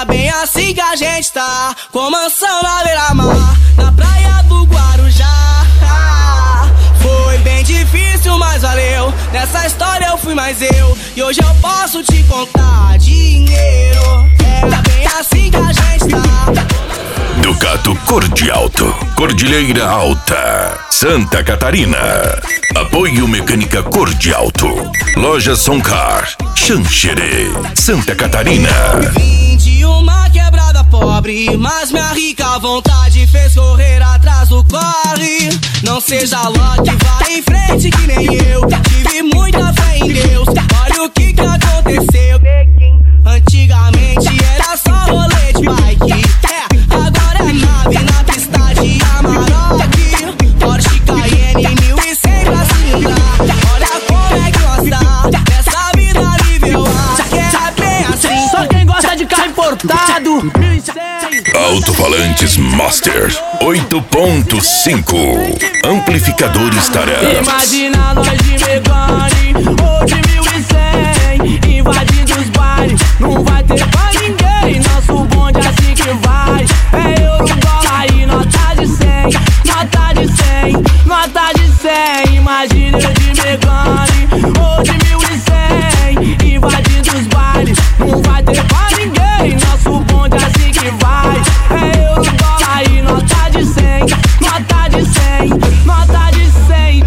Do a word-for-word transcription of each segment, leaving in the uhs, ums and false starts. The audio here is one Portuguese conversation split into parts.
Era bem assim que a gente tá, com mansão na beira-mar, na praia do Guarujá. Ah, foi bem difícil, mas valeu. Nessa história eu fui mais eu, e hoje eu posso te contar dinheiro. Era bem assim que a gente tá. Ducato Cordialto, Cordilheira Alta, Santa Catarina. Apoio Mecânica Cordialto, Loja Soncar, Xanxerê, Santa Catarina. Vim de uma quebrada pobre, mas minha rica vontade fez correr atrás do corre. Não seja Loki, vai em frente que nem eu. Tive muita fé em Deus, olha o que que aconteceu. Antigamente era só rolê de bike, é, agora é nave na pista de Amarok. Porsche Cayenne mil e cem pra cilindrar. Olha como é que gosta dessa vida nível A. Já que é bem assim, só quem gosta de carro importado. Alto-falantes Master oito ponto cinco, amplificadores Tarã. Imagina nós de Megane ou de mil e cem, invadindo os bailes, não vai ter pra ninguém. Nosso bonde é assim que vai, é euro, dólar e nota de cem, nota de cem, nota de cem. Imagina eu de Megane ou de mil e cem, invadindo os bailes, não vai ter pra ninguém. Nosso bonde é assim que vai, é euro, dólar e nota de cem, nota de cem, nota de cem.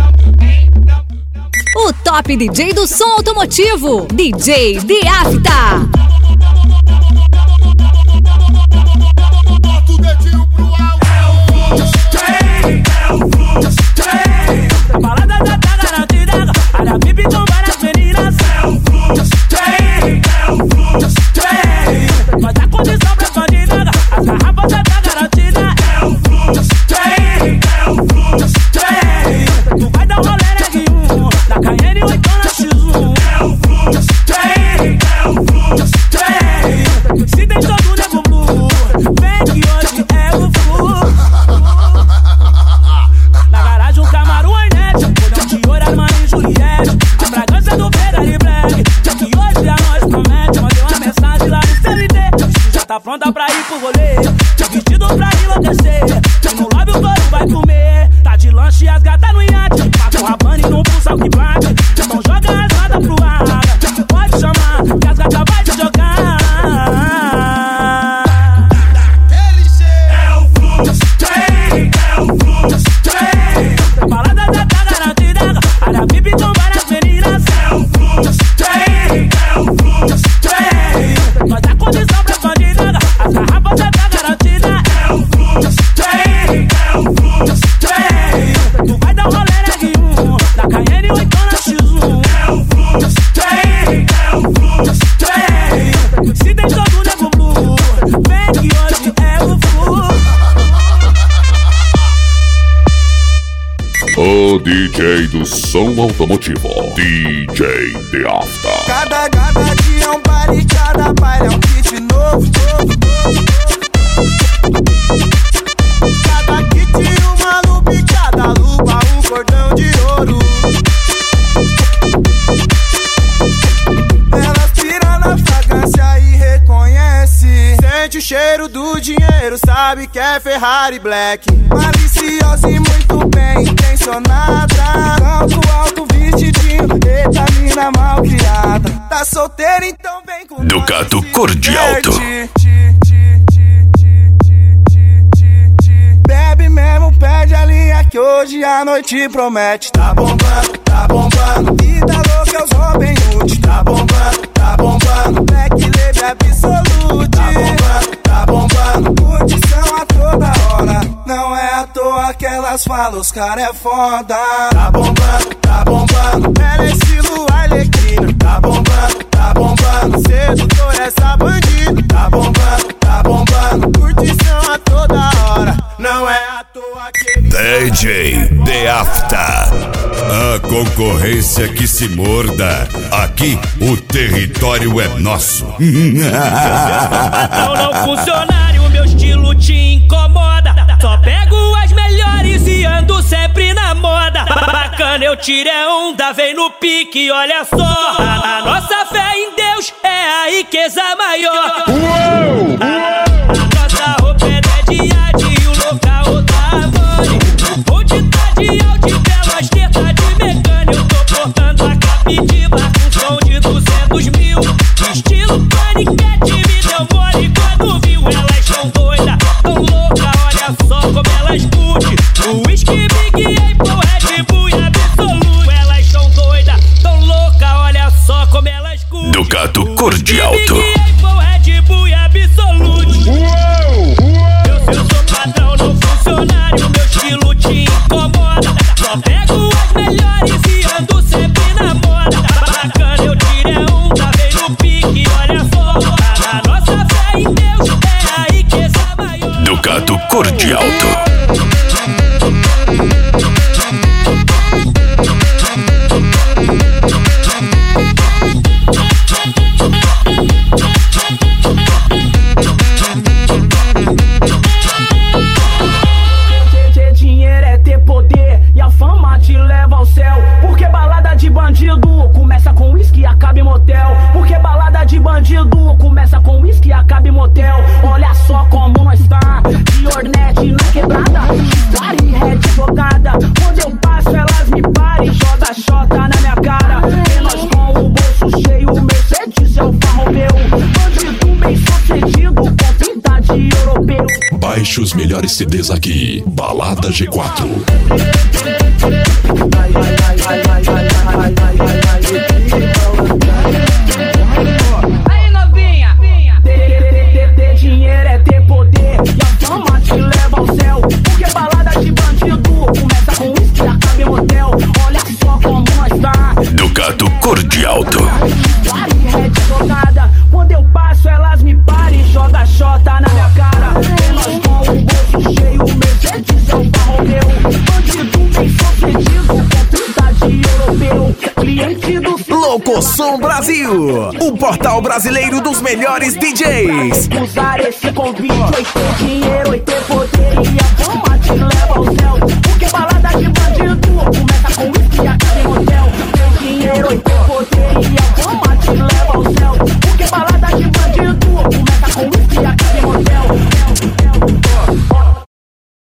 O top D J do som automotivo, D J The Afta. Bota o dedinho pro alto. Tem, é o Fluxo, tem. Balada já tá garantida, área V I P com várias meninas. É o Fluxo, tem, é o Fluxo, tem. Vai dar condição pra bandida, as garrafas já tá garantida. É o Fluxo, tem, é o Fluxo, tem. Tu vai dar um rolê neguinho, na Cayenne ou então na X um. É o Fluxo, tem, é o Fluxo, tem. Se tem todo nego blue, vem que hoje é o Fluxo. Na garagem um Camaro Hornet, colhão de ouro, Armani e Juliette, a fragrância do Ferrari Black. Já que hoje a nós promete, mandei uma mensagem lá no C L D. Já tá pronta pra ir pro rolê, tá vestido pra enlouquecer. E no lobby o couro vai comer, tá de lanche e as gatas no iate. Paco Rabanne no pulsão que bate, então joga as rodas pro ar. Pode chamar, que as gatas vai te jogar. É o Fluxo, tem, é o Fluxo, tem. Balada já tá garantida, área V I P com várias meninas. É o Fluxo, tem, é o Fluxo, tem. Vai dar condição pra bandida, as garrafas já tá garantida. É o Fluxo, tem, é o Fluxo, tem. Tu vai dar um rolê neguinho, na Cayenne ou então na X um. É o Fluxo, tem, é o Fluxo, tem. Se tem todo nego blue, vem que hoje é o Fluxo. O D J do som automotivo, D J The Afta. Cada, cada dia é um baile, cada baile é um kit novo, novo, novo. Cada kit uma lupa, cada lupa um cordão de ouro. Elas tiram na fragrância e reconhece. Sente o cheiro do dinheiro, sabe que é Ferrari Black. Maliciosa e muito bem intencionada, salto alto, vestidinho, eita mina mal criada. Tá solteira, então vem com Ducato Cordialto. Bebe mesmo, perde a linha que hoje a noite promete. Tá bombando, tá bombando. Vida louca, os Robin Hood. Tá bombando, tá bombando. Black Label Absolute. Tá bombando, tá bombando. Curtição a toda hora. Não é à toa que elas falam, os cara é foda. Tá bombando, tá bombando. Ela é estilo Arlequina. Tá bombando, tá bombando. Sedutor essa bandida. Tá bombando, tá bombando. Curtição a toda hora. Não é à toa que ele D J The Afta. A concorrência que se morda. Aqui o território é nosso. Patrão não funcionário, meu estilo te incomoda. Só pego as melhores e ando sempre na moda. Bacana, eu tirei onda, vem no pique, olha só. A nossa fé em Deus é a riqueza maior. Cor de Alto. Dinheiro é ter poder e a fama te leva ao céu. Porque balada de bandido começa com uísque e acaba em motel. Porque balada de bandido começa com uísque e acaba em motel. Olha só como nós tá, de Hornet na quebrada, Ferrari red jogada. Quando eu passo elas me param e joga xota na minha cara. E nós com o bolso cheio, Mercedes é o Alfa Romeo. Bandido bem sucedido com pinta de europeu. Baixe os melhores C Ds aqui, Balada G quatro. Aí novinha, ter dinheiro é ter poder e a fama te leva ao céu. Porque balada de bandido começa com uísque e acaba em motel. Olha só como nós tá, Ducato Cor de Alto. quando eu passo elas me param e joga xota na minha cara. E nós com o bolso cheio, Mercedes é o Alfa Romeo. Bandido bem sucedido com pinta de europeu. Cliente do Locosom Brasil, o portal brasileiro dos melhores D Js. usar esse convite, oi ter dinheiro, oi ter poder e